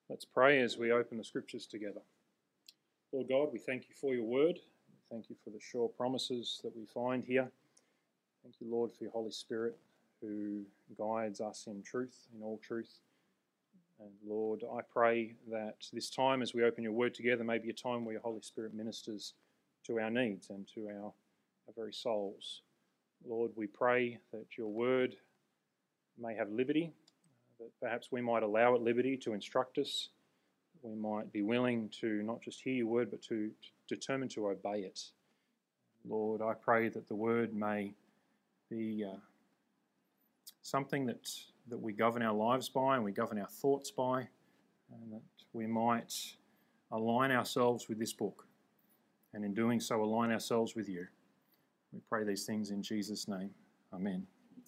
Let's pray as we open the Scriptures together. Lord God, we thank you for your word. Thank you for the sure promises that we find here. Thank you, Lord, for your Holy Spirit who guides us in truth, in all truth. And Lord, I pray that this time as we open your word together may be a time where your Holy Spirit ministers to our needs and to our very souls. Lord, we pray that your word may have liberty, that perhaps we might allow it liberty to instruct us. We might be willing to not just hear your word, but to determine to obey it. Lord, I pray that the word may be something that we govern our lives by and we govern our thoughts by, and that we might align ourselves with this book, and in doing so align ourselves with you. We pray these things in Jesus' name. Amen.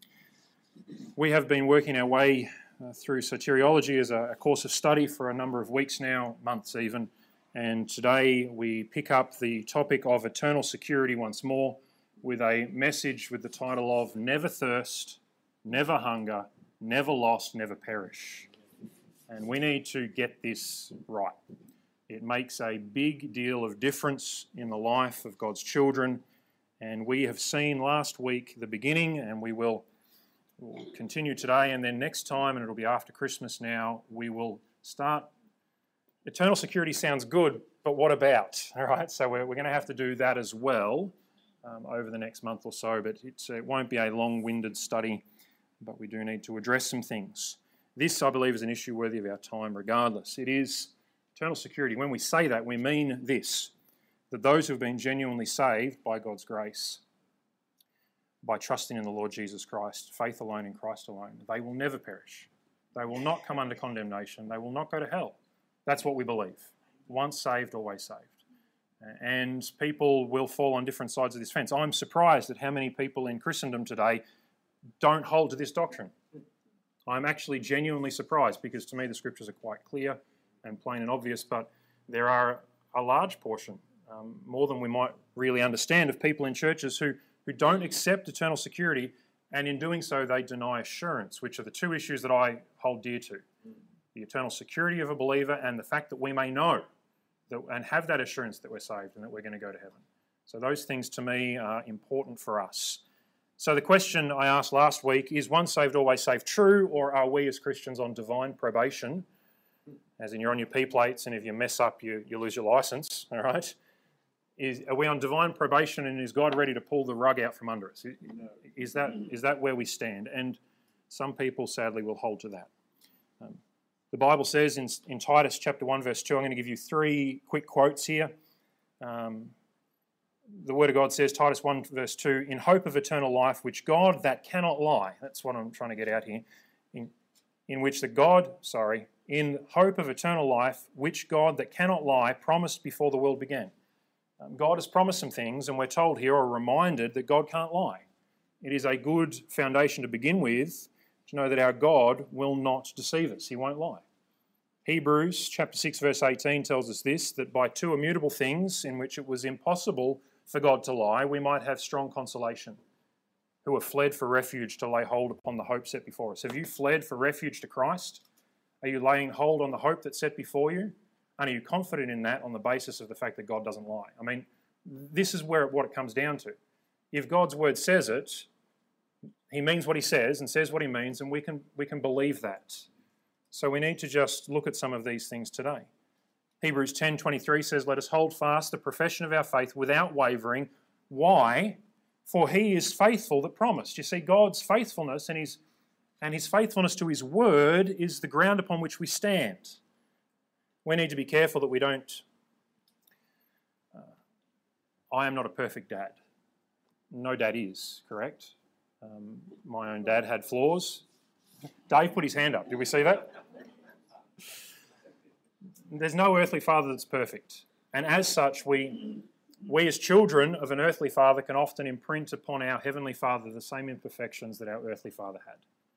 We have been working our way through soteriology as a course of study for a number of weeks now, months even, and today we pick up the topic of eternal security once more with a message with the title of Never Thirst, Never Hunger, Never Lost, Never Perish. And we need to get this right. It makes a big deal of difference in the life of God's children, and we have seen last week the beginning, and we'll continue today, and then next time, and it'll be after Christmas now, we will start. Eternal security sounds good, but what about? All right, so we're going to have to do that as well over the next month or so, but it won't be a long-winded study, but we do need to address some things. This, I believe, is an issue worthy of our time regardless. It is eternal security. When we say that, we mean this, that those who have been genuinely saved by God's grace, by trusting in the Lord Jesus Christ, faith alone in Christ alone, they will never perish. They will not come under condemnation. They will not go to hell. That's what we believe. Once saved, always saved. And people will fall on different sides of this fence. I'm surprised at how many people in Christendom today don't hold to this doctrine. I'm actually genuinely surprised, because to me the Scriptures are quite clear and plain and obvious, but there are a large portion, more than we might really understand, of people in churches who don't accept eternal security, and in doing so they deny assurance, which are the two issues that I hold dear to. The eternal security of a believer and the fact that we may know and have that assurance that we're saved and that we're going to go to heaven. So those things to me are important for us. So the question I asked last week, is once saved, always saved true, or are we as Christians on divine probation? As in you're on your P plates, and if you mess up, you lose your license, all right? Are we on divine probation, and is God ready to pull the rug out from under us? Is that where we stand? And some people, sadly, will hold to that. The Bible says in Titus chapter 1, verse 2, I'm going to give you three quick quotes here. The Word of God says, Titus 1, verse 2, in hope of eternal life, which God that cannot lie, that's what I'm trying to get out here, in hope of eternal life, which God that cannot lie promised before the world began. God has promised some things, and we're told here, or reminded, that God can't lie. It is a good foundation to begin with, to know that our God will not deceive us. He won't lie. Hebrews chapter 6, verse 18 tells us this, that by two immutable things in which it was impossible for God to lie, we might have strong consolation, who have fled for refuge to lay hold upon the hope set before us. Have you fled for refuge to Christ? Are you laying hold on the hope that's set before you? And are you confident in that on the basis of the fact that God doesn't lie? I mean, this is what it comes down to. If God's word says it, he means what he says and says what he means, and we can believe that. So we need to just look at some of these things today. Hebrews 10:23 says, let us hold fast the profession of our faith without wavering. Why? For he is faithful that promised. You see, God's faithfulness and his faithfulness to his word is the ground upon which we stand. We need to be careful that we don't... I am not a perfect dad. No dad is, correct? My own dad had flaws. Dave put his hand up. Did we see that? There's no earthly father that's perfect. And as such, we as children of an earthly father can often imprint upon our heavenly Father the same imperfections that our earthly father had.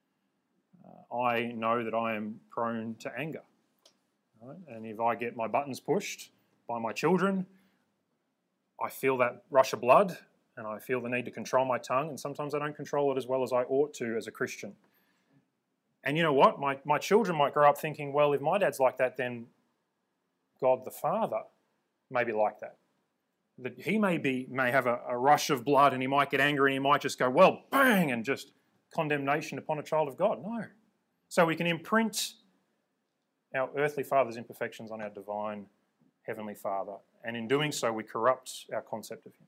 I know that I am prone to anger. Right? And if I get my buttons pushed by my children, I feel that rush of blood and I feel the need to control my tongue, and sometimes I don't control it as well as I ought to as a Christian. And you know what? My children might grow up thinking, well, if my dad's like that, then God the Father may be like that. That he may have a rush of blood and he might get angry and he might just go, well, bang, and just condemnation upon a child of God. No. So we can imprint our earthly father's imperfections on our divine heavenly Father. And in doing so, we corrupt our concept of him.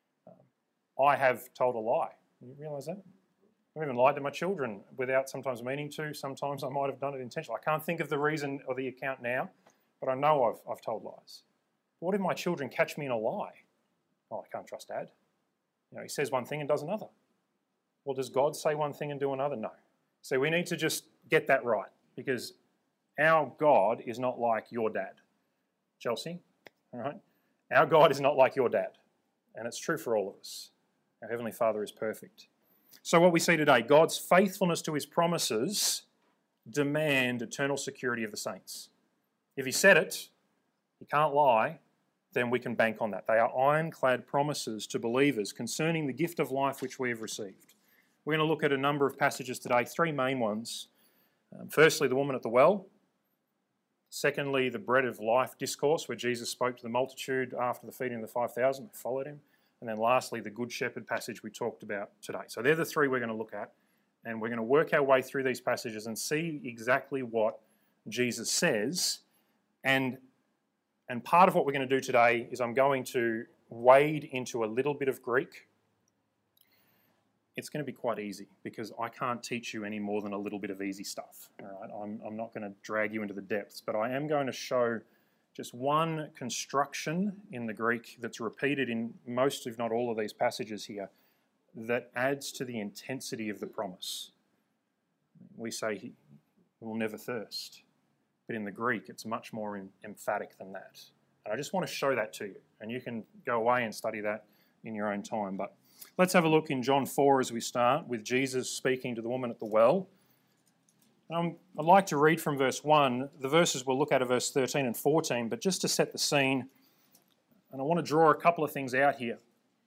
I have told a lie. You realise that? I've even lied to my children without sometimes meaning to. Sometimes I might have done it intentionally. I can't think of the reason or the account now, but I know I've told lies. But what if my children catch me in a lie? Oh, I can't trust Dad. You know, he says one thing and does another. Well, does God say one thing and do another? No. So we need to just get that right, because our God is not like your dad. Chelsea, all right? Our God is not like your dad, and it's true for all of us. Our Heavenly Father is perfect. So what we see today, God's faithfulness to his promises demand eternal security of the saints. If he said it, he can't lie, then we can bank on that. They are ironclad promises to believers concerning the gift of life which we have received. We're going to look at a number of passages today, three main ones. Firstly, the woman at the well. Secondly, the bread of life discourse, where Jesus spoke to the multitude after the feeding of the 5,000. They followed him. And then lastly, the Good Shepherd passage we talked about today. So they're the three we're going to look at. And we're going to work our way through these passages and see exactly what Jesus says. And part of what we're going to do today is I'm going to wade into a little bit of Greek. It's going to be quite easy because I can't teach you any more than a little bit of easy stuff. All right? I'm not going to drag you into the depths, but I am going to show just one construction in the Greek that's repeated in most, if not all, of these passages here that adds to the intensity of the promise. We say he will never thirst, but in the Greek it's much more emphatic than that. And I just want to show that to you, and you can go away and study that in your own time. But let's have a look in John 4 as we start, with Jesus speaking to the woman at the well. I'd like to read from verse 1. The verses we'll look at are verse 13 and 14, but just to set the scene, and I want to draw a couple of things out here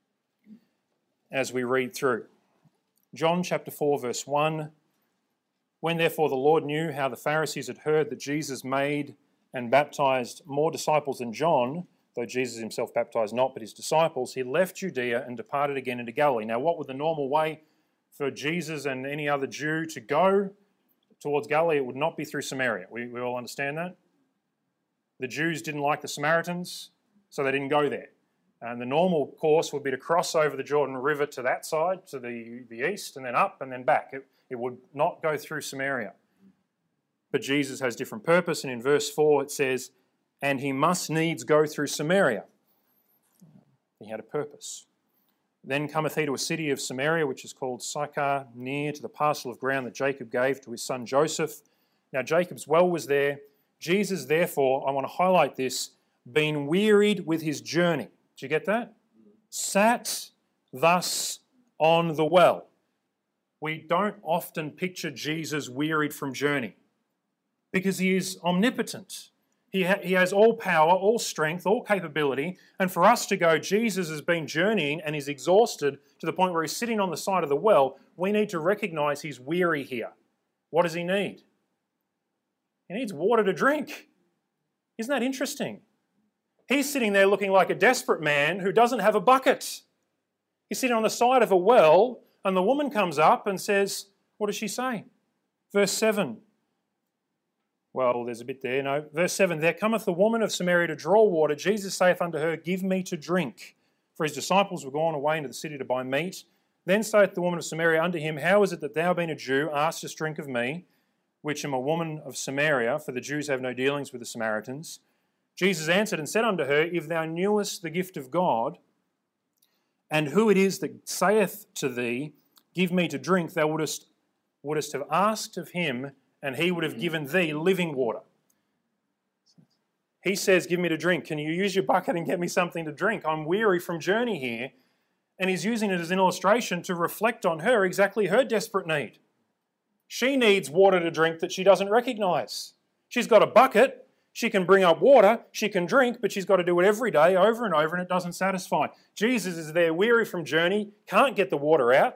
as we read through. John chapter 4, verse 1. When therefore the Lord knew how the Pharisees had heard that Jesus made and baptized more disciples than John, though Jesus himself baptized not but his disciples, he left Judea and departed again into Galilee. Now, what would the normal way for Jesus and any other Jew to go towards Galilee? It would not be through Samaria. We all understand that? The Jews didn't like the Samaritans, so they didn't go there. And the normal course would be to cross over the Jordan River to that side, to the east, and then up and then back. It would not go through Samaria. But Jesus has different purpose, and in verse 4 it says, and he must needs go through Samaria. He had a purpose. Then cometh he to a city of Samaria, which is called Sychar, near to the parcel of ground that Jacob gave to his son Joseph. Now Jacob's well was there. Jesus, therefore, I want to highlight this, being wearied with his journey. Did you get that? Sat thus on the well. We don't often picture Jesus wearied from journey because he is omnipotent. He has all power, all strength, all capability. And for us to go, Jesus has been journeying and is exhausted to the point where he's sitting on the side of the well, we need to recognize he's weary here. What does he need? He needs water to drink. Isn't that interesting? He's sitting there looking like a desperate man who doesn't have a bucket. He's sitting on the side of a well, and the woman comes up and says, what does she say? Verse 7. Well, there's a bit there. No, verse 7, there cometh the woman of Samaria to draw water. Jesus saith unto her, give me to drink. For his disciples were gone away into the city to buy meat. Then saith the woman of Samaria unto him, how is it that thou, being a Jew, askest drink of me, which am a woman of Samaria? For the Jews have no dealings with the Samaritans. Jesus answered and said unto her, if thou knewest the gift of God, and who it is that saith to thee, give me to drink, thou wouldest have asked of him, and he would have given thee living water. He says, give me to drink. Can you use your bucket and get me something to drink? I'm weary from journey here. And he's using it as an illustration to reflect on her, exactly her desperate need. She needs water to drink that she doesn't recognize. She's got a bucket. She can bring up water. She can drink, but she's got to do it every day over and over, and it doesn't satisfy. Jesus is there weary from journey, can't get the water out.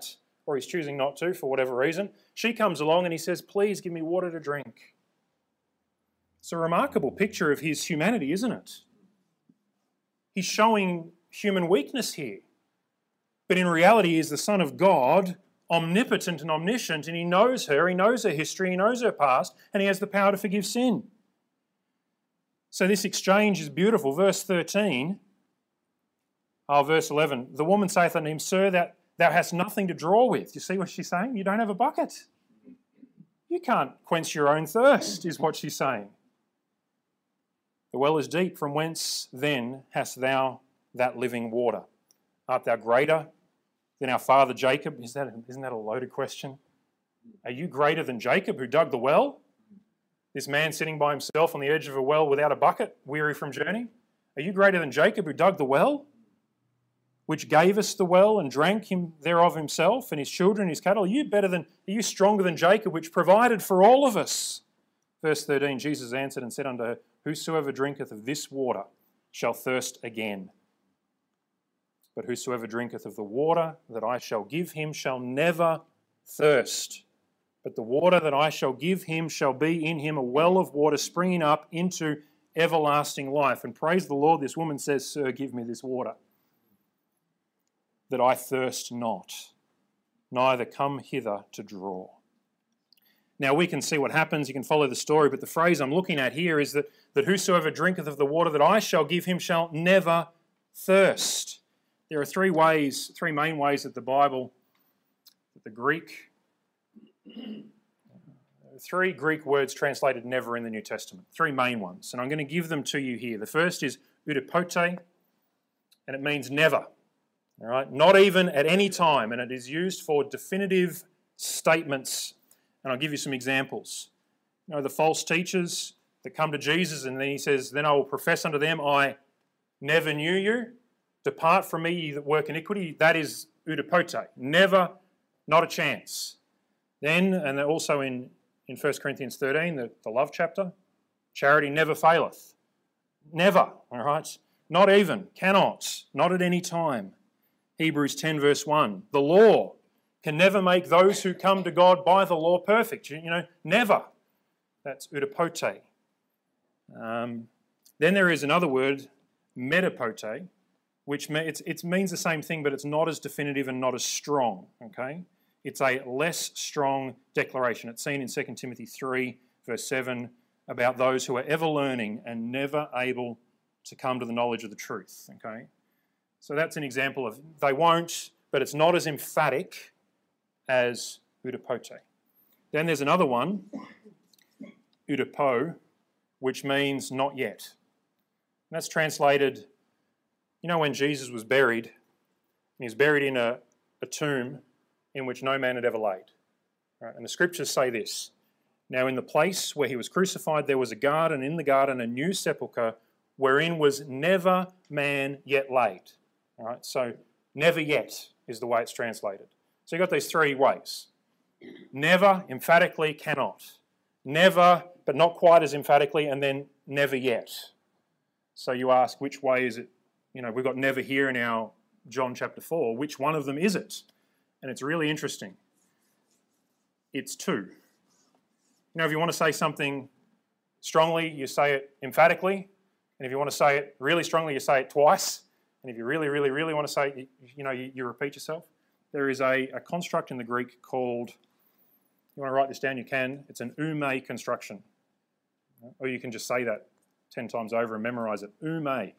or he's choosing not to for whatever reason. She comes along and he says, please give me water to drink. It's a remarkable picture of his humanity, isn't it? He's showing human weakness here. But in reality, he is the Son of God, omnipotent and omniscient, and he knows her history, he knows her past, and he has the power to forgive sin. So this exchange is beautiful. Verse 13, verse 11, the woman saith unto him, Sir, that thou hast nothing to draw with. You see what she's saying? You don't have a bucket. You can't quench your own thirst, is what she's saying. The well is deep. From whence then hast thou that living water? Art thou greater than our father Jacob? Isn't that a loaded question? Are you greater than Jacob who dug the well? This man sitting by himself on the edge of a well without a bucket, weary from journey? Are you greater than Jacob who dug the well, which gave us the well and drank him thereof himself and his children and his cattle? Are you stronger than Jacob, which provided for all of us? Verse 13, Jesus answered and said unto her, Whosoever drinketh of this water shall thirst again. But whosoever drinketh of the water that I shall give him shall never thirst. But the water that I shall give him shall be in him a well of water springing up into everlasting life. And praise the Lord, this woman says, Sir, give me this water, that I thirst not, neither come hither to draw. Now we can see what happens, you can follow the story, but the phrase I'm looking at here is that whosoever drinketh of the water that I shall give him shall never thirst. There are three main ways that three Greek words translated never in the New Testament. Three main ones, and I'm going to give them to you here. The first is udepote, and it means never. All right, not even at any time, and it is used for definitive statements. And I'll give you some examples. You know, the false teachers that come to Jesus, and then he says, Then I will profess unto them, I never knew you. Depart from me, ye that work iniquity. That is udepote. Never, not a chance. Then, and also in 1 Corinthians 13, the love chapter, charity never faileth. Never, all right? Not even, cannot, not at any time. Hebrews 10 verse 1, the law can never make those who come to God by the law perfect. You know, never. That's udepote. Then there is another word, metapote, which it means the same thing, but it's not as definitive and not as strong, okay? It's a less strong declaration. It's seen in 2 Timothy 3, verse 7, about those who are ever learning and never able to come to the knowledge of the truth, okay? So that's an example of, they won't, but it's not as emphatic as udepote. Then there's another one, udepo, which means not yet. And that's translated, you know, when Jesus was buried, and he was buried in a tomb in which no man had ever laid. Right? And the scriptures say this, Now in the place where he was crucified there was a garden, in the garden a new sepulchre, wherein was never man yet laid. All right? So never yet is the way it's translated. So you've got these three ways. Never, emphatically, cannot. Never, but not quite as emphatically, and then never yet. So you ask, which way is it? You know, we've got never here in our John chapter 4. Which one of them is it? And it's really interesting. It's two. You know, if you want to say something strongly, you say it emphatically. And if you want to say it really strongly, you say it twice. And if you really, really, really want to say it, you repeat yourself. There is a construct in the Greek called, you want to write this down, you can. It's an ume construction. Or you can just say that 10 times over and memorize it. Ume.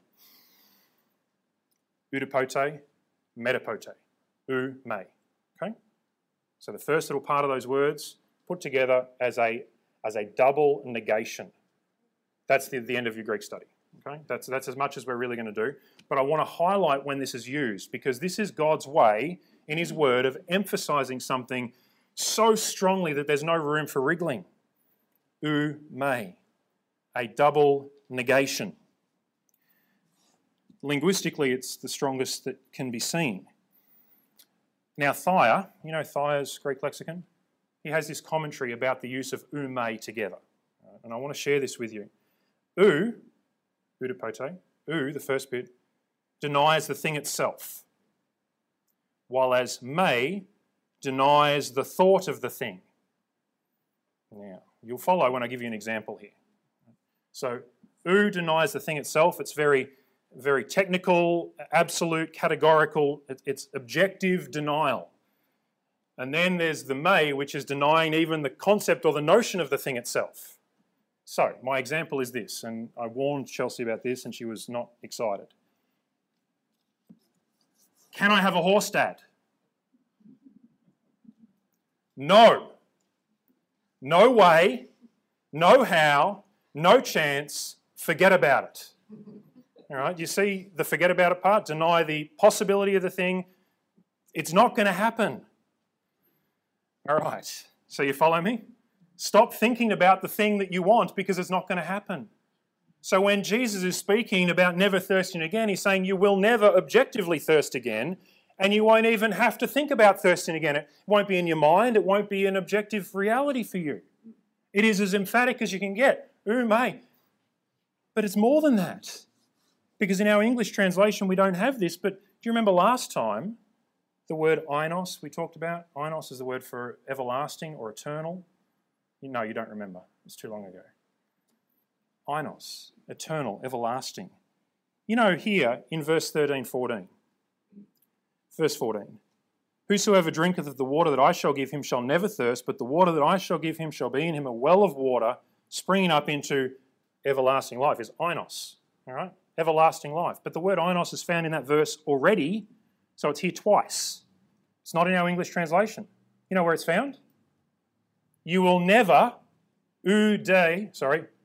Udepote, metapote. Ume. Okay? So the first little part of those words put together as a double negation. That's the end of your Greek study. Okay? That's as much as we're really going to do. But I want to highlight when this is used, because this is God's way in his word of emphasizing something so strongly that there's no room for wriggling. Ume, a double negation. Linguistically, it's the strongest that can be seen. Now, Thayer, you know Thayer's Greek lexicon? He has this commentary about the use of ume together. And I want to share this with you. Udepote, the first bit, denies the thing itself, while as may denies the thought of the thing. Now, you'll follow when I give you an example here. So, who denies the thing itself? It's very, very technical, absolute, categorical. It's objective denial. And then there's the may, which is denying even the concept or the notion of the thing itself. So, my example is this, and I warned Chelsea about this and she was not excited. Can I have a horse, Dad? No. No way, no how, no chance, forget about it. All right, you see the forget about it part? Deny the possibility of the thing. It's not going to happen. All right, so you follow me? Stop thinking about the thing that you want because it's not going to happen. So when Jesus is speaking about never thirsting again, he's saying you will never objectively thirst again, and you won't even have to think about thirsting again. It won't be in your mind. It won't be an objective reality for you. It is as emphatic as you can get. Ooh, mate. But it's more than that. Because in our English translation, we don't have this. But do you remember last time, the word ainos we talked about? Ainos is the word for everlasting or eternal. No, you don't remember. It's too long ago. Ainos, eternal, everlasting. You know here in verse 13-14. Verse 14, whosoever drinketh of the water that I shall give him shall never thirst, but the water that I shall give him shall be in him a well of water springing up into everlasting life. Is ainos, all right? Everlasting life. But the word ainos is found in that verse already, so it's here twice. It's not in our English translation. You know where it's found? You will never, may, if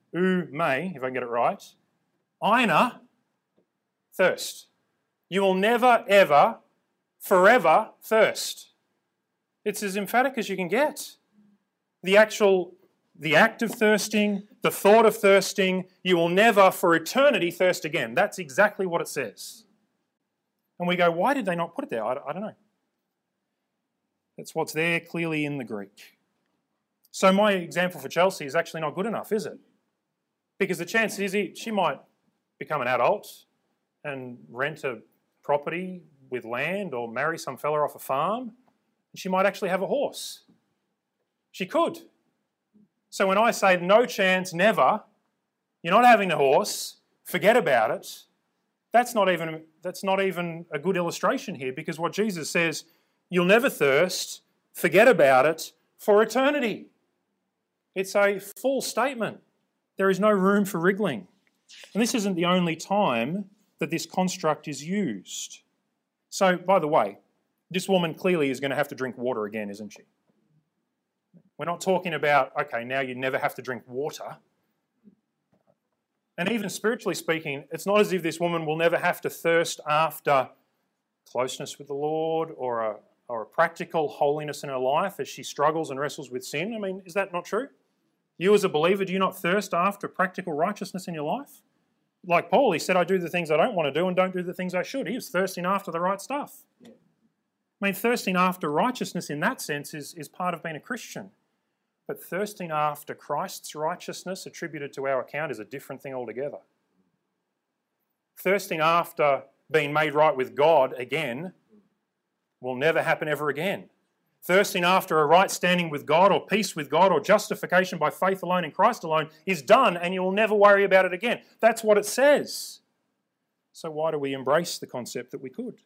I can get it right, aina, thirst. You will never, ever, forever thirst. It's as emphatic as you can get. The act of thirsting, the thought of thirsting, you will never for eternity thirst again. That's exactly what it says. And we go, why did they not put it there? I don't know. That's what's there clearly in the Greek. So my example for Chelsea is actually not good enough, is it? Because the chance is she might become an adult and rent a property with land or marry some fella off a farm, and she might actually have a horse. She could. So when I say no chance, never, you're not having a horse, forget about it, that's not even a good illustration here, because what Jesus says, you'll never thirst, forget about it, for eternity. It's a full statement. There is no room for wriggling. And this isn't the only time that this construct is used. So, by the way, this woman clearly is going to have to drink water again, isn't she? We're not talking about, okay, now you never have to drink water. And even spiritually speaking, it's not as if this woman will never have to thirst after closeness with the Lord or a practical holiness in her life as she struggles and wrestles with sin. I mean, is that not true? You as a believer, do you not thirst after practical righteousness in your life? Like Paul, he said, I do the things I don't want to do and don't do the things I should. He was thirsting after the right stuff. Yeah. I mean, thirsting after righteousness in that sense is part of being a Christian. But thirsting after Christ's righteousness attributed to our account is a different thing altogether. Thirsting after being made right with God again will never happen ever again. Thirsting after a right standing with God or peace with God or justification by faith alone in Christ alone is done, and you will never worry about it again. That's what it says. So why do we embrace the concept that we could?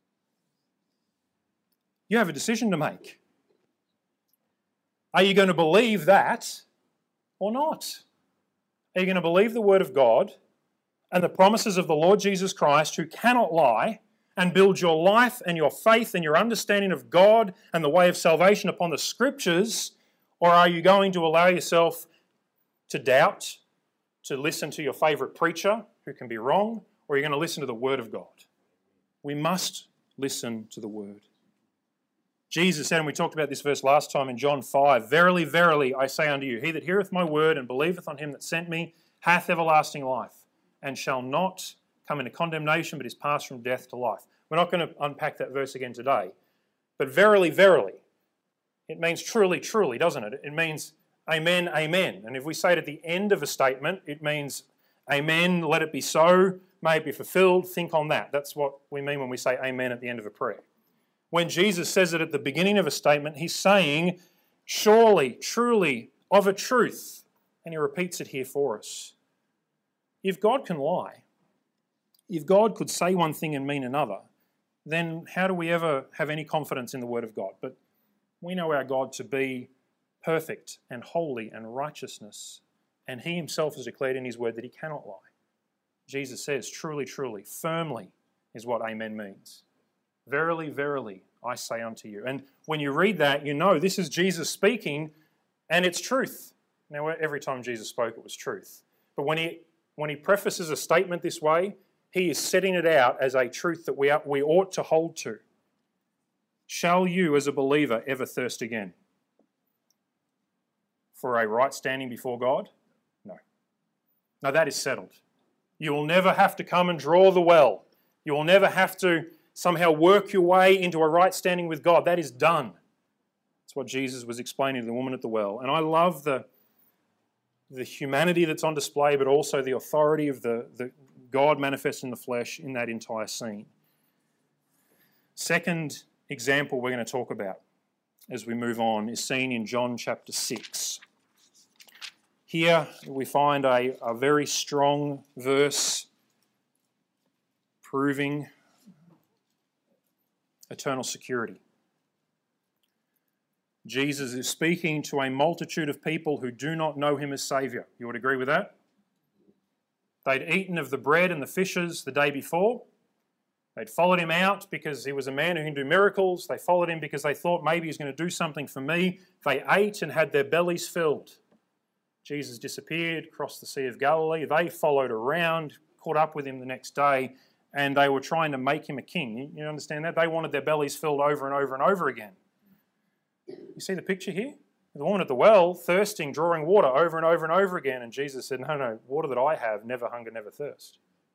You have a decision to make. Are you going to believe that or not? Are you going to believe the Word of God and the promises of the Lord Jesus Christ, who cannot lie, and build your life and your faith and your understanding of God and the way of salvation upon the Scriptures? Or are you going to allow yourself to doubt, to listen to your favourite preacher who can be wrong, or are you going to listen to the Word of God? We must listen to the Word. Jesus said, and we talked about this verse last time in John 5, Verily, verily, I say unto you, he that heareth my word and believeth on him that sent me hath everlasting life, and shall not come into condemnation, but is passed from death to life. We're not going to unpack that verse again today. But verily, verily, it means truly, truly, doesn't it? It means amen, amen. And if we say it at the end of a statement, it means amen, let it be so, may it be fulfilled, think on that. That's what we mean when we say amen at the end of a prayer. When Jesus says it at the beginning of a statement, he's saying, surely, truly, of a truth. And he repeats it here for us. If God can lie, if God could say one thing and mean another, then how do we ever have any confidence in the Word of God? But we know our God to be perfect and holy and righteousness, and he himself has declared in his Word that he cannot lie. Jesus says, truly, truly, firmly is what amen means. Verily, verily, I say unto you. And when you read that, you know this is Jesus speaking, and it's truth. Now, every time Jesus spoke, it was truth. But when he prefaces a statement this way, he is setting it out as a truth that we ought to hold to. Shall you, as a believer, ever thirst again for a right standing before God? No. No, that is settled. You will never have to come and draw the well. You will never have to somehow work your way into a right standing with God. That is done. That's what Jesus was explaining to the woman at the well. And I love the humanity that's on display, but also the authority of the God manifest in the flesh in that entire scene. Second example we're going to talk about as we move on is seen in John chapter 6. Here we find a very strong verse proving eternal security. Jesus is speaking to a multitude of people who do not know him as Saviour. You would agree with that? They'd eaten of the bread and the fishes the day before. They'd followed him out because he was a man who can do miracles. They followed him because they thought maybe he's going to do something for me. They ate and had their bellies filled. Jesus disappeared, crossed the Sea of Galilee. They followed around, caught up with him the next day, and they were trying to make him a king. You understand that? They wanted their bellies filled over and over and over again. You see the picture here? The woman at the well, thirsting, drawing water over and over and over again. And Jesus said, no, water that I have, never hunger, never thirst.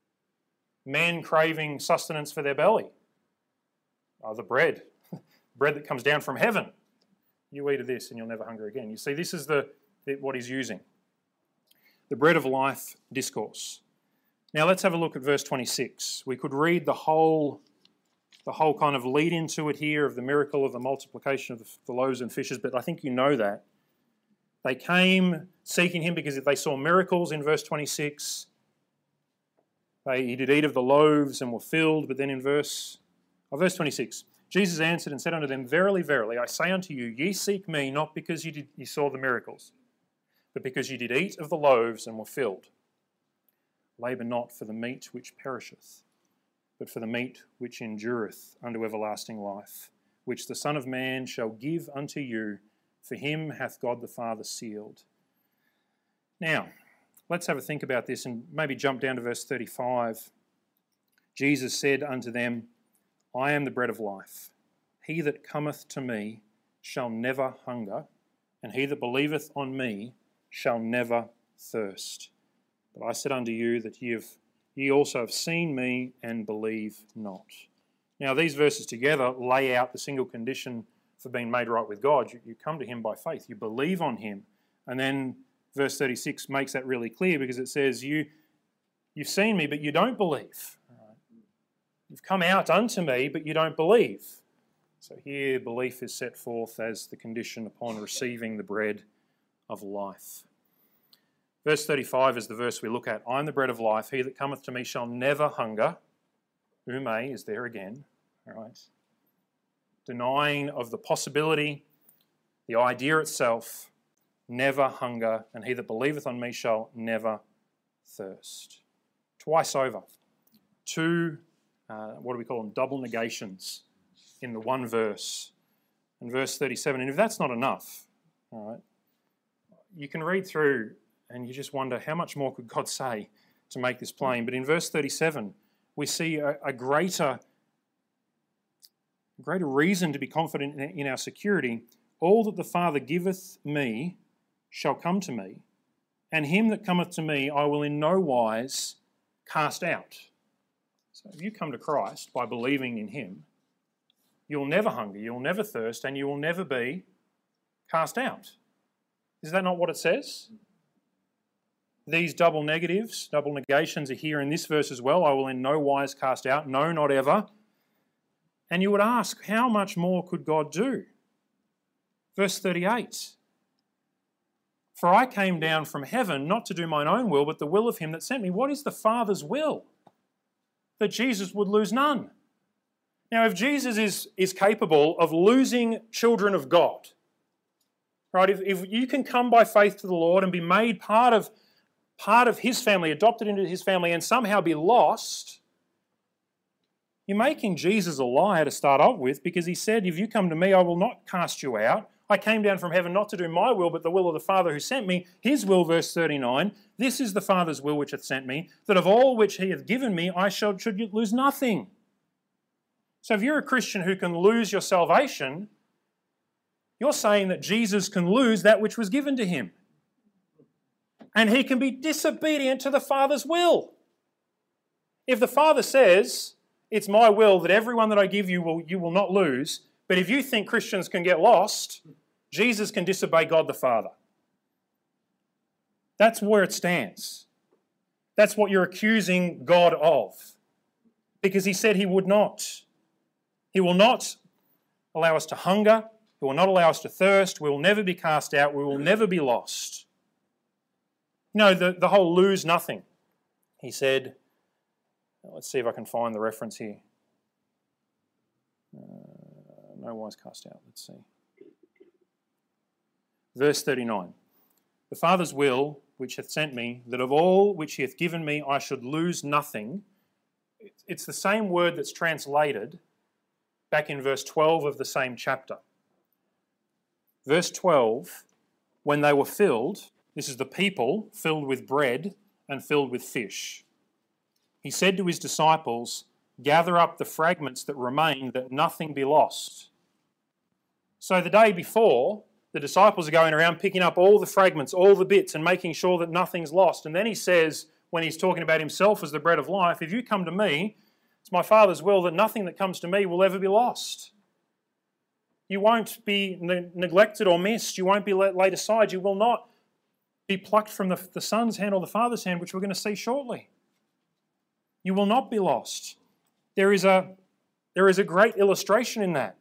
Men craving sustenance for their belly. The bread that comes down from heaven. You eat of this and you'll never hunger again. You see, this is what he's using. The bread of life discourse. Now let's have a look at verse 26. We could read the whole kind of lead into it here of the miracle of the multiplication of the loaves and fishes, but I think you know that. They came seeking him because they saw miracles in verse 26. He did eat of the loaves and were filled, but then in verse 26, Jesus answered and said unto them, Verily, verily, I say unto you, ye seek me not because ye saw the miracles, but because ye did eat of the loaves and were filled. Labour not for the meat which perisheth, but for the meat which endureth unto everlasting life, which the Son of Man shall give unto you, for him hath God the Father sealed. Now, let's have a think about this and maybe jump down to verse 35. Jesus said unto them, I am the bread of life. He that cometh to me shall never hunger, and he that believeth on me shall never thirst. But I said unto you that ye also have seen me and believe not. Now these verses together lay out the single condition for being made right with God. You come to him by faith. You believe on him. And then verse 36 makes that really clear because it says, you've seen me, but you don't believe. You've come out unto me, but you don't believe. So here belief is set forth as the condition upon receiving the bread of life. Verse 35 is the verse we look at. I am the bread of life. He that cometh to me shall never hunger. Ume is there again. All right. Denying of the possibility, the idea itself, never hunger, and he that believeth on me shall never thirst. Twice over. Two, what do we call them? Double negations in the one verse. In verse 37, and if that's not enough, all right, you can read through and you just wonder how much more could God say to make this plain. But in verse 37, we see a greater reason to be confident in our security. All that the Father giveth me shall come to me, and him that cometh to me I will in no wise cast out. So if you come to Christ by believing in him, you'll never hunger, you'll never thirst, and you will never be cast out. Is that not what it says? These double negatives, double negations are here in this verse as well. I will in no wise cast out, no, not ever. And you would ask, how much more could God do? Verse 38. For I came down from heaven not to do mine own will, but the will of him that sent me. What is the Father's will? That Jesus would lose none. Now, if Jesus is capable of losing children of God, right? If you can come by faith to the Lord and be made part of his family, adopted into his family, and somehow be lost, you're making Jesus a liar to start off with, because he said, if you come to me, I will not cast you out. I came down from heaven not to do my will, but the will of the Father who sent me. His will, verse 39, this is the Father's will which hath sent me, that of all which he hath given me, I should lose nothing. So if you're a Christian who can lose your salvation, you're saying that Jesus can lose that which was given to him. And he can be disobedient to the Father's will. If the Father says, it's my will that everyone that I give you will not lose, but if you think Christians can get lost, Jesus can disobey God the Father. That's where it stands. That's what you're accusing God of. Because he said he would not. He will not allow us to hunger. He will not allow us to thirst. We will never be cast out. We will never be lost. No, the whole lose nothing. He said, let's see if I can find the reference here. No wise cast out. Let's see. Verse 39. The Father's will, which hath sent me, that of all which he hath given me I should lose nothing. It's the same word that's translated back in verse 12 of the same chapter. Verse 12, when they were filled, this is the people filled with bread and filled with fish. He said to his disciples, gather up the fragments that remain, that nothing be lost. So the day before, the disciples are going around picking up all the fragments, all the bits, and making sure that nothing's lost. And then he says, when he's talking about himself as the bread of life, if you come to me, it's my Father's will that nothing that comes to me will ever be lost. You won't be neglected or missed. You won't be laid aside. You will not be plucked from the Son's hand or the Father's hand, which we're going to see shortly. You will not be lost. There is a great illustration in that.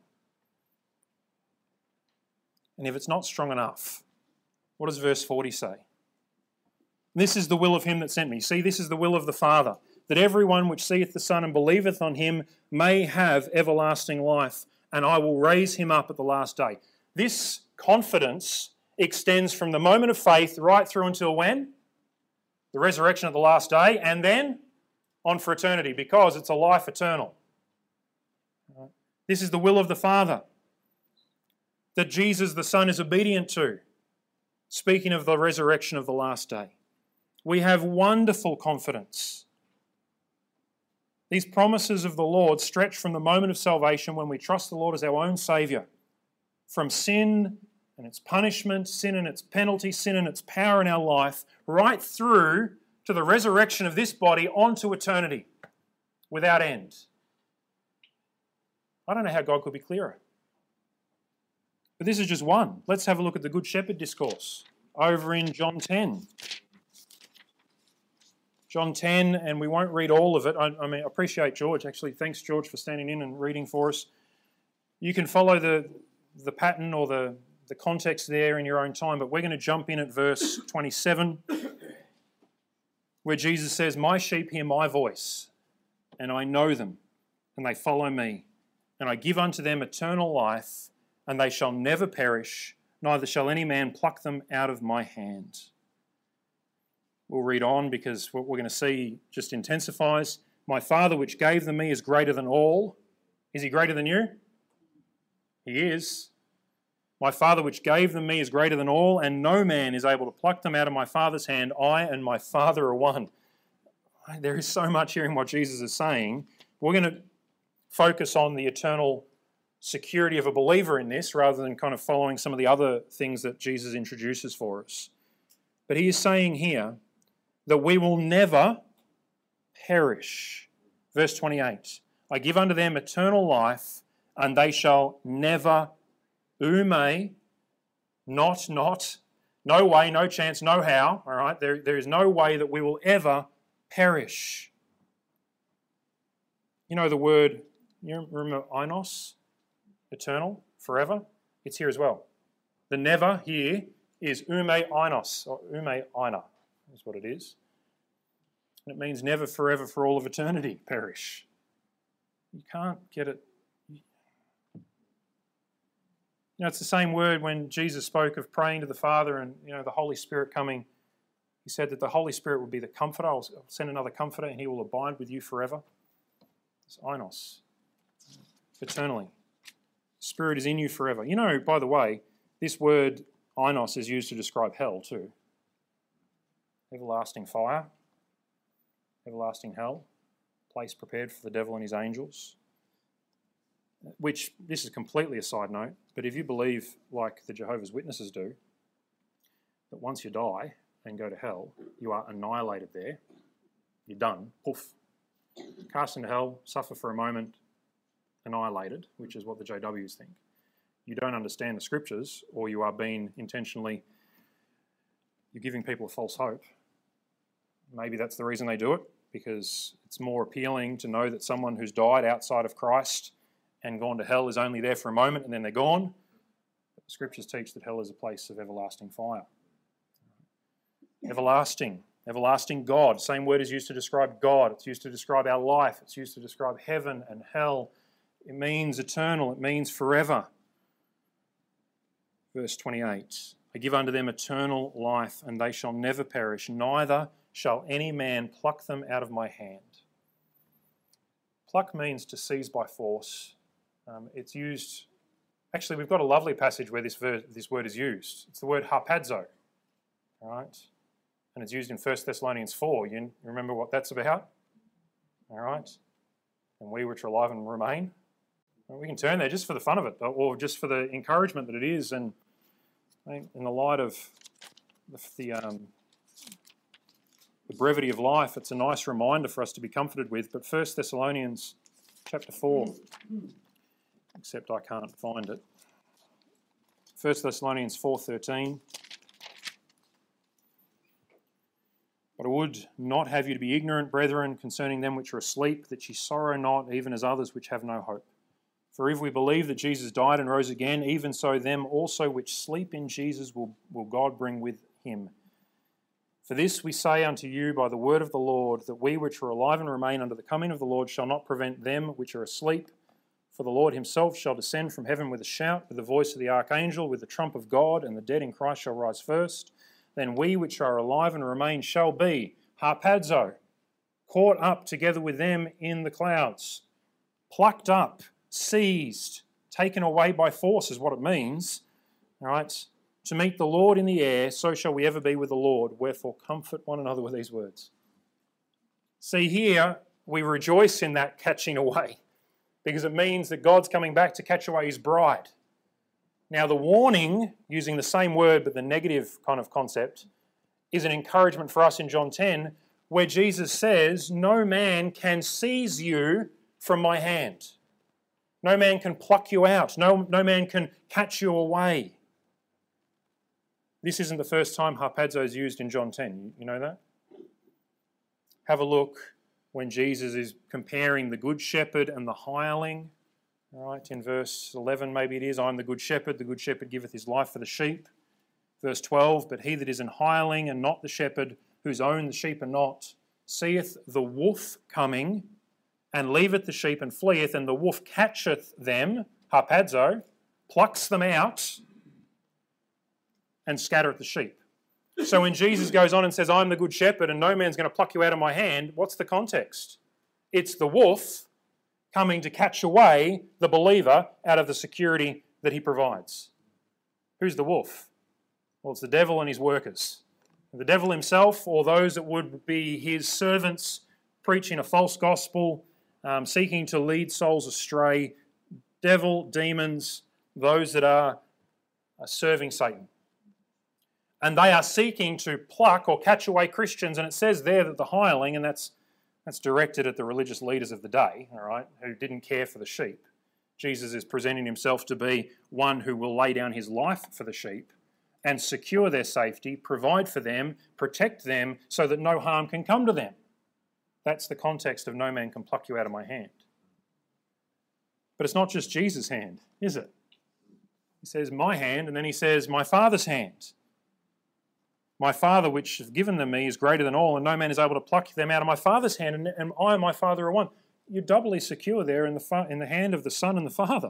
And if it's not strong enough, what does verse 40 say? This is the will of him that sent me. See, this is the will of the Father, that everyone which seeth the Son and believeth on him may have everlasting life, and I will raise him up at the last day. This confidence extends from the moment of faith right through until when? The resurrection at the last day, and then on for eternity, because it's a life eternal. This is the will of the Father that Jesus the Son is obedient to. Speaking of the resurrection of the last day, we have wonderful confidence. These promises of the Lord stretch from the moment of salvation when we trust the Lord as our own Saviour, from sin and its punishment, sin and its penalty, sin and its power in our life, right through to the resurrection of this body onto eternity without end. I don't know how God could be clearer. But this is just one. Let's have a look at the Good Shepherd discourse over in John 10. John 10, and we won't read all of it. I appreciate George. Actually, thanks, George, for standing in and reading for us. You can follow the pattern or the context there in your own time, but we're going to jump in at verse 27, where Jesus says, my sheep hear my voice, and I know them, and they follow me, and I give unto them eternal life, and they shall never perish, neither shall any man pluck them out of my hand. We'll read on because what we're going to see just intensifies. My Father which gave them me is greater than all. Is he greater than you? He is. My Father which gave them me is greater than all, and no man is able to pluck them out of my Father's hand. I and my Father are one. There is so much here in what Jesus is saying. We're going to focus on the eternal security of a believer in this rather than kind of following some of the other things that Jesus introduces for us. But he is saying here that we will never perish. Verse 28, I give unto them eternal life, and they shall never, not, no way, no chance, no how, all right? There is no way that we will ever perish. You know the word You remember ainos, eternal, forever? It's here as well. The never here is ume ainos, or ume aina, is what it is. And it means never, forever, for all of eternity, perish. You can't get it. It's the same word when Jesus spoke of praying to the Father and the Holy Spirit coming. He said that the Holy Spirit will be the comforter. I'll send another comforter and he will abide with you forever. It's ainos, eternally. Spirit is in you forever. By the way, this word ainos is used to describe hell too. Everlasting fire, everlasting hell, place prepared for the devil and his angels. Which, this is completely a side note, but if you believe, like the Jehovah's Witnesses do, that once you die and go to hell, you are annihilated there, you're done, poof, cast into hell, suffer for a moment, annihilated, which is what the JWs think. You don't understand the scriptures, or you are being intentionally, you're giving people a false hope. Maybe that's the reason they do it, because it's more appealing to know that someone who's died outside of Christ and gone to hell is only there for a moment and then they're gone. But the scriptures teach that hell is a place of everlasting fire. Everlasting God. Same word is used to describe God. It's used to describe our life. It's used to describe heaven and hell. It means eternal. It means forever. Verse 28. I give unto them eternal life, and they shall never perish, neither shall any man pluck them out of my hand. Pluck means to seize by force. It's used, actually we've got a lovely passage where this word is used. It's the word harpazo, all right? And it's used in 1 Thessalonians 4. You remember what that's about? All right? And we which are alive and remain. Well, we can turn there just for the fun of it, or just for the encouragement that it is, and in the light of the brevity of life, it's a nice reminder for us to be comforted with. But 1 Thessalonians chapter 4, except I can't find it. 1 Thessalonians 4:13. But I would not have you to be ignorant, brethren, concerning them which are asleep, that ye sorrow not, even as others which have no hope. For if we believe that Jesus died and rose again, even so them also which sleep in Jesus will God bring with him. For this we say unto you by the word of the Lord, that we which are alive and remain unto the coming of the Lord shall not prevent them which are asleep. For the Lord himself shall descend from heaven with a shout, with the voice of the archangel, with the trump of God, and the dead in Christ shall rise first. Then we which are alive and remain shall be, harpazo, caught up together with them in the clouds, plucked up, seized, taken away by force is what it means, all right? To meet the Lord in the air, so shall we ever be with the Lord. Wherefore comfort one another with these words. See here, we rejoice in that catching away, because it means that God's coming back to catch away his bride. Now the warning, using the same word but the negative kind of concept, is an encouragement for us in John 10, where Jesus says, no man can seize you from my hand. No man can pluck you out. No man can catch you away. This isn't the first time harpazo is used in John 10. You know that? Have a look when Jesus is comparing the good shepherd and the hireling. All right, in verse 11 maybe it is, I am the good shepherd giveth his life for the sheep. Verse 12, but he that is an hireling and not the shepherd, whose own the sheep are not, seeth the wolf coming, and leaveth the sheep and fleeth, and the wolf catcheth them, harpazo, plucks them out, and scattereth the sheep. So when Jesus goes on and says, I'm the good shepherd and no man's going to pluck you out of my hand, what's the context? It's the wolf coming to catch away the believer out of the security that he provides. Who's the wolf? Well, it's the devil and his workers. The devil himself, or those that would be his servants preaching a false gospel, seeking to lead souls astray, devil, demons, those that are serving Satan. And they are seeking to pluck or catch away Christians, and it says there that the hireling, and that's directed at the religious leaders of the day, all right, who didn't care for the sheep. Jesus is presenting himself to be one who will lay down his life for the sheep and secure their safety, provide for them, protect them so that no harm can come to them. That's the context of no man can pluck you out of my hand. But it's not just Jesus' hand, is it? He says, my hand, and then he says, my Father's hand. My Father, which has given them me, is greater than all, and no man is able to pluck them out of my Father's hand, and I and my Father are one. You're doubly secure there in the hand of the Son and the Father.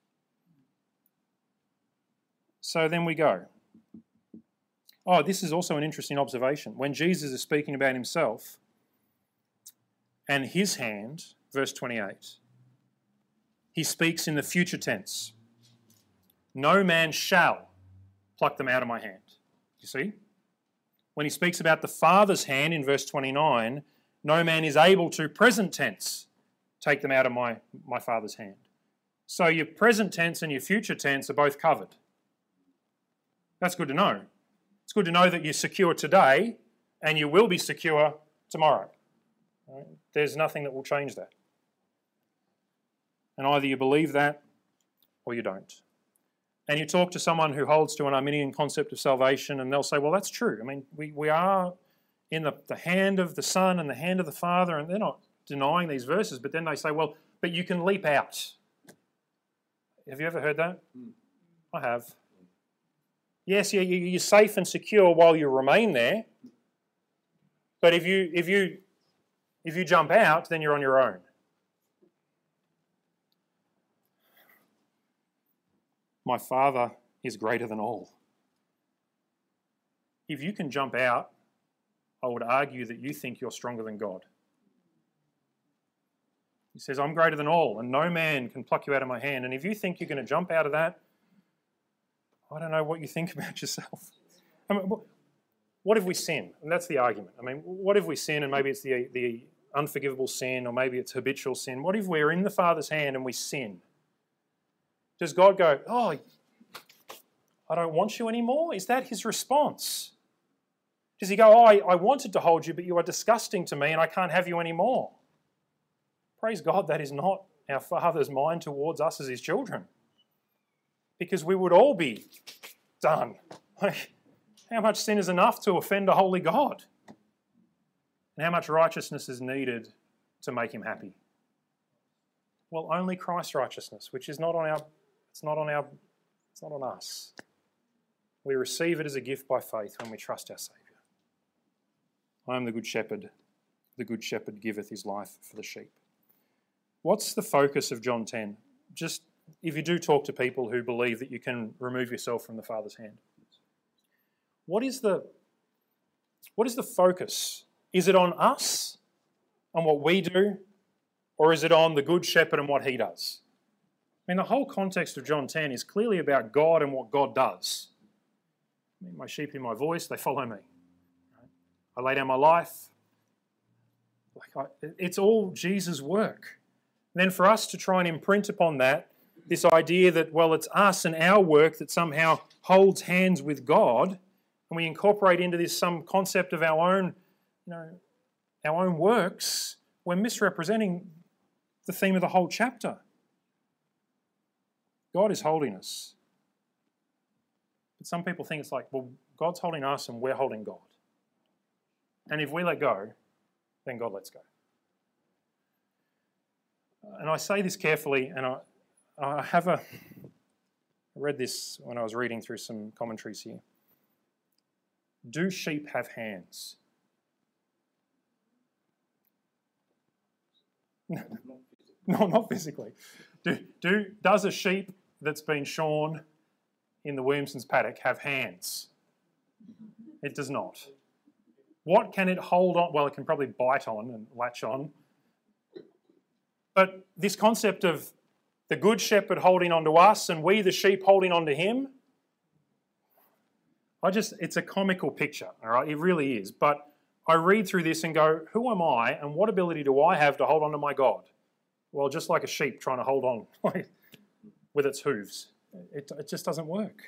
So then we go. Oh, this is also an interesting observation. When Jesus is speaking about himself and his hand, verse 28, he speaks in the future tense. No man shall pluck them out of my hand. You see? When he speaks about the Father's hand in verse 29, no man is able to, present tense, take them out of my Father's hand. So your present tense and your future tense are both covered. That's good to know. It's good to know that you're secure today and you will be secure tomorrow. Right? There's nothing that will change that. And either you believe that or you don't. And you talk to someone who holds to an Arminian concept of salvation and they'll say, well, that's true. I mean, we are in the hand of the Son and the hand of the Father, and they're not denying these verses, but then they say, well, but you can leap out. Have you ever heard that? I have. Yes, you're safe and secure while you remain there, but if you jump out, then you're on your own. My Father is greater than all. If you can jump out, I would argue that you think you're stronger than God. He says, I'm greater than all, and no man can pluck you out of my hand. And if you think you're going to jump out of that, I don't know what you think about yourself. I mean, what if we sin? And that's the argument. I mean, what if we sin, and maybe it's the unforgivable sin, or maybe it's habitual sin. What if we're in the Father's hand and we sin? Does God go, oh, I don't want you anymore? Is that his response? Does he go, oh, I wanted to hold you, but you are disgusting to me and I can't have you anymore? Praise God, that is not our Father's mind towards us as his children. Because we would all be done. Like, how much sin is enough to offend a holy God? And how much righteousness is needed to make him happy? Well, only Christ's righteousness, which is not on us. We receive it as a gift by faith when we trust our Saviour. I am the good shepherd. The good shepherd giveth his life for the sheep. What's the focus of John 10? Just if you do talk to people who believe that you can remove yourself from the Father's hand, what is the focus? Is it on us, on what we do, or is it on the good shepherd and what he does? I mean, the whole context of John 10 is clearly about God and what God does. I mean, my sheep hear my voice, they follow me. I lay down my life. It's all Jesus' work. And then for us to try and imprint upon that, this idea that, well, it's us and our work that somehow holds hands with God, and we incorporate into this some concept of our own works, we're misrepresenting the theme of the whole chapter. God is holding us. But some people think it's like, well, God's holding us and we're holding God. And if we let go, then God lets go. And I say this carefully, and I read this when I was reading through some commentaries here. Do sheep have hands? No, not physically. Does a sheep that's been shorn in the Williamson's paddock have hands? It does not. What can it hold on? Well, it can probably bite on and latch on. But this concept of the good shepherd holding on to us and we, the sheep, holding on to him, it's a comical picture, all right? It really is. But I read through this and go, who am I and what ability do I have to hold on to my God? Well, just like a sheep trying to hold on with its hooves. It just doesn't work.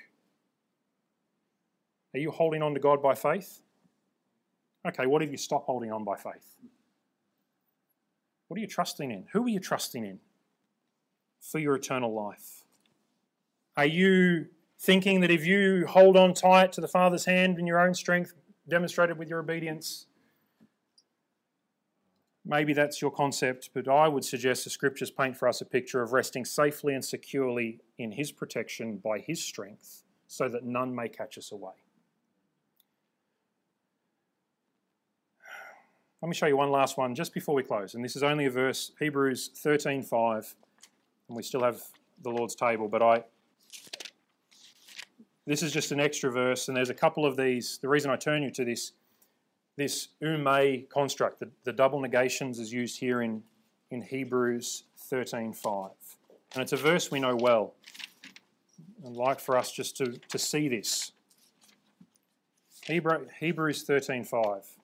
Are you holding on to God by faith? Okay, what if you stop holding on by faith? What are you trusting in? Who are you trusting in for your eternal life? Are you thinking that if you hold on tight to the Father's hand in your own strength, demonstrated with your obedience, Maybe that's your concept, but I would suggest the Scriptures paint for us a picture of resting safely and securely in His protection by His strength, so that none may catch us away. Let me show you one last one just before we close, and this is only a verse, Hebrews 13:5, and we still have the Lord's table, but this is just an extra verse, and there's a couple of these. The reason I turn you to this ume construct, the double negations, is used here in Hebrews 13:5. And it's a verse we know well. I'd like for us just to see this. Hebrews 13:5.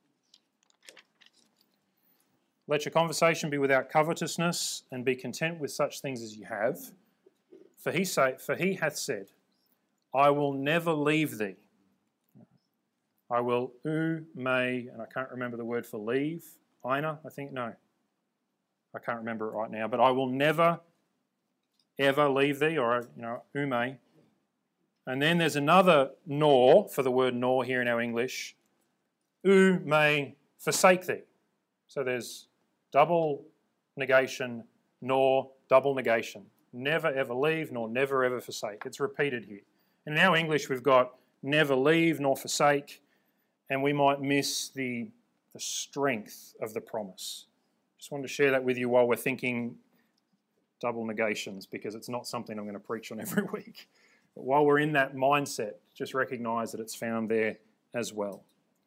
Let your conversation be without covetousness, and be content with such things as you have. For he hath said, I will never leave thee. I will may, and I can't remember the word for leave. Ina, I think, no. I can't remember it right now, but I will never, ever leave thee, or, may. And then there's another nor for the word nor here in our English. May forsake thee. So there's double negation, nor double negation. Never ever leave, nor never ever forsake. It's repeated here. And in our English we've got never leave nor forsake, and we might miss the strength of the promise. Just wanted to share that with you while we're thinking double negations, because it's not something I'm going to preach on every week. But while we're in that mindset, just recognise that it's found there as well.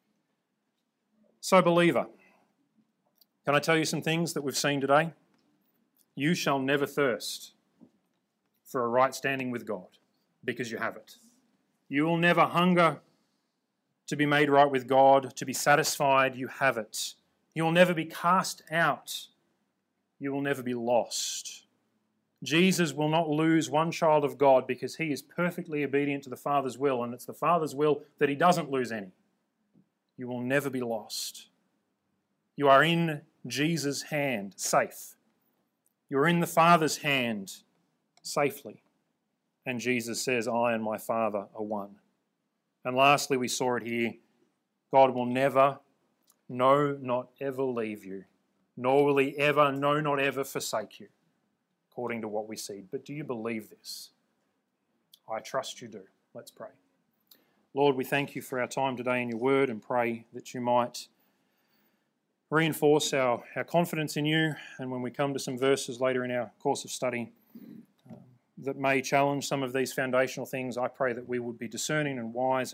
So, believer, can I tell you some things that we've seen today? You shall never thirst for a right standing with God, because you have it. You will never hunger to be made right with God, to be satisfied. You have it. You will never be cast out. You will never be lost. Jesus will not lose one child of God, because he is perfectly obedient to the Father's will, and it's the Father's will that he doesn't lose any. You will never be lost. You are in Jesus' hand, safe. You are in the Father's hand, safely. And Jesus says, I and my Father are one. And lastly, we saw it here. God will never, no, not ever leave you, nor will he ever, no, not ever forsake you, according to what we see. But do you believe this? I trust you do. Let's pray. Lord, we thank you for our time today in your word, and pray that you might reinforce our confidence in you. And when we come to some verses later in our course of study that may challenge some of these foundational things, I pray that we would be discerning and wise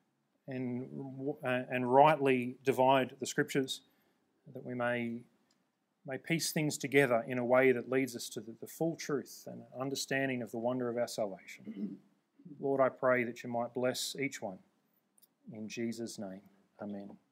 and rightly divide the Scriptures, that we may piece things together in a way that leads us to the full truth and understanding of the wonder of our salvation. Lord, I pray that you might bless each one. In Jesus' name, amen.